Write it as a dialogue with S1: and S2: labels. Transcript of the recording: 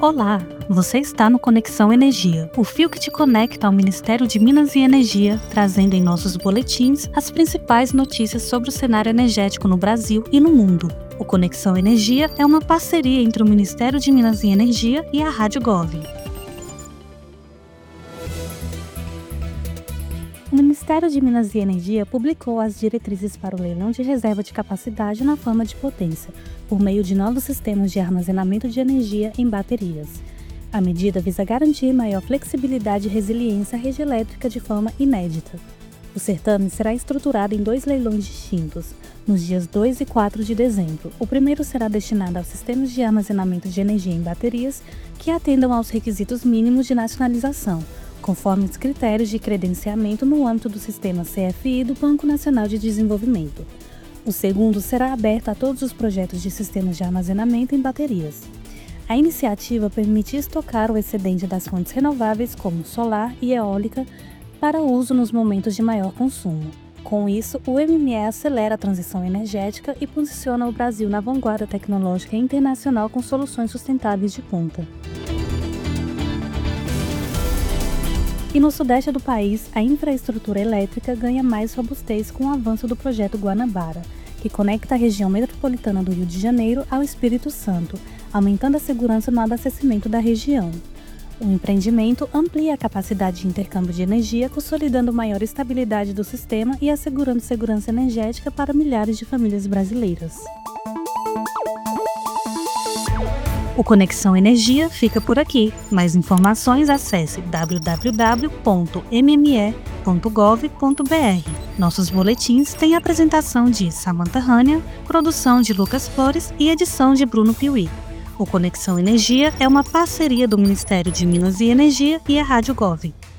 S1: Olá, você está no Conexão Energia, o fio que te conecta ao Ministério de Minas e Energia, trazendo em nossos boletins as principais notícias sobre o cenário energético no Brasil e no mundo. O Conexão Energia é uma parceria entre o Ministério de Minas e Energia e a Rádio Gov. O Ministério de Minas e Energia publicou as diretrizes para o leilão de reserva de capacidade na forma de potência, por meio de novos sistemas de armazenamento de energia em baterias. A medida visa garantir maior flexibilidade e resiliência à rede elétrica de forma inédita. O certame será estruturado em 2 leilões distintos, nos dias 2 e 4 de dezembro. O primeiro será destinado aos sistemas de armazenamento de energia em baterias que atendam aos requisitos mínimos de nacionalização, conforme os critérios de credenciamento no âmbito do sistema CFI do Banco Nacional de Desenvolvimento. O segundo será aberto a todos os projetos de sistemas de armazenamento em baterias. A iniciativa permite estocar o excedente das fontes renováveis, como solar e eólica, para uso nos momentos de maior consumo. Com isso, o MME acelera a transição energética e posiciona o Brasil na vanguarda tecnológica internacional com soluções sustentáveis de ponta. E no sudeste do país, a infraestrutura elétrica ganha mais robustez com o avanço do projeto Guanabara, que conecta a região metropolitana do Rio de Janeiro ao Espírito Santo, aumentando a segurança no abastecimento da região. O empreendimento amplia a capacidade de intercâmbio de energia, consolidando maior estabilidade do sistema e assegurando segurança energética para milhares de famílias brasileiras. O Conexão Energia fica por aqui. Mais informações, acesse www.mme.gov.br. Nossos boletins têm apresentação de Samantha Hania, produção de Lucas Flores e edição de Bruno Piuí. O Conexão Energia é uma parceria do Ministério de Minas e Energia e a Rádio Gov.